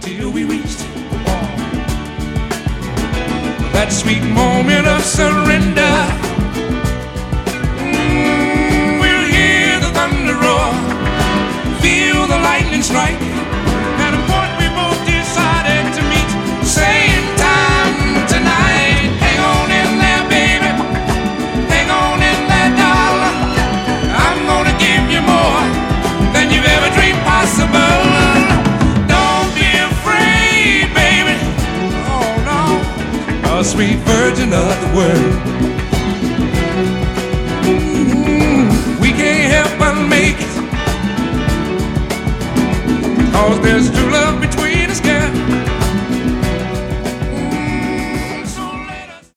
till we reached that sweet moment of surrender. We'll hear the thunder roar, feel the lightning strike. At a point we both decided to meet, same time tonight. Hang on in there, baby, hang on in there, darling. I'm gonna give you more than you've ever dreamed possible. Don't be afraid, baby, oh no, a sweet virgin of the world. We can't help but make it, 'cause there's two